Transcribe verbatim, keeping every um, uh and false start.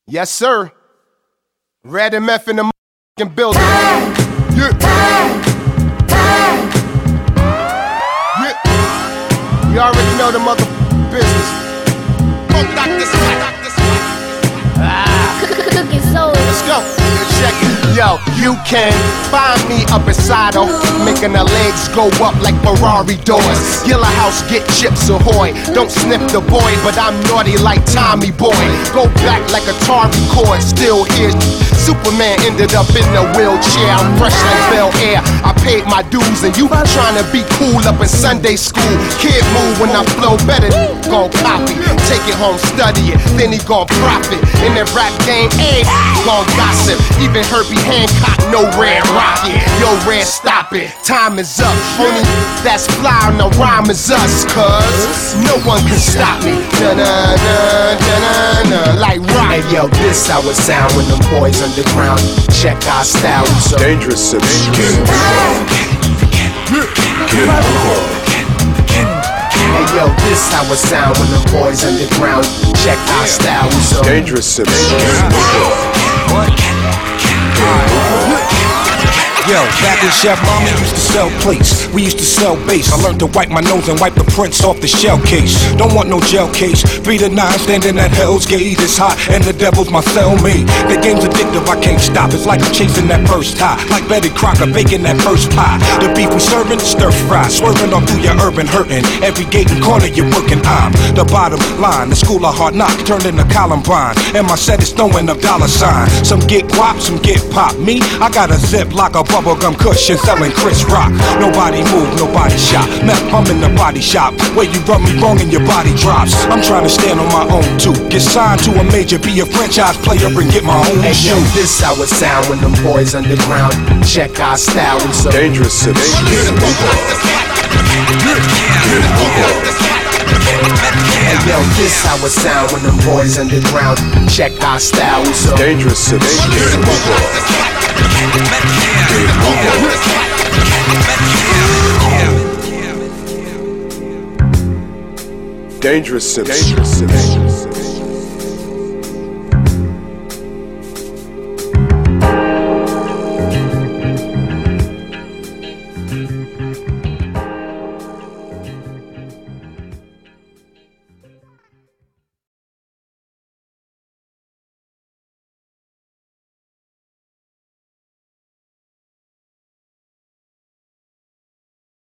Yes, sir. Red M F in the motherfucking building. Yeah. Yeah. You already know the motherfucking business. Oh, Doctor Smack, Doctor Smack. Ah. Cooking soul. Let's go. Check it. Yo, you can find me up inside of making the legs go up like Ferrari doors. Gilla House, get chips ahoy. Don't sniff the boy, but I'm naughty like Tommy Boy. Go back like a Atari cord, still here. Superman ended up in the wheelchair. I'm fresh like Bel Air. I paid my dues and you trying to be cool up in Sunday school. Kid move when I flow better, gon' copy. Take it home, study it, then he gon' profit. In the rap game, ayy, gon' gossip. Even Herbie Hancock, no Red Rocket. Yo, Red, stop it, time is up. Only that's fly on the rhyme is us, cuz no one can stop me. Da-na-na-na-na-na, like rock. Hey yo, this how it sound when them boys underground check our style. So Dangerous Sips. Hey yo, this how it sound when them boys underground check our style. So Dangerous Sips. Yo, back in Chef Mama used to sell plates. We used to sell bass. I learned to wipe my nose and wipe the prints off the shell case. Don't want no gel case. Three to nine standing at Hell's Gate. It's hot and the devil's my cellmate. The game's addictive, I can't stop. It's like I'm chasing that first high. Like Betty Crocker baking that first pie. The beef we serving, stir fry. Swerving all through your urban hurting. Every gate and corner you're working, I'm the bottom line. The school of hard knock turned into Columbine. And my set is throwing up dollar sign. Some get guap, some get pop. Me, I got a zip like a bubblegum cushion selling Chris Rock. Nobody move, nobody shop. Meth, I'm in the body shop. Where you rub me wrong and your body drops. I'm trying to stand on my own too. Get signed to a major, be a franchise player and get my own hey, shoe. Yo, this how it sound when them boys underground check our style. We so Dangerous Sips. Hey yo, this how it sound when them boys underground check our style. We so Dangerous Sips. Dangerous Sips. Dangerous Sips.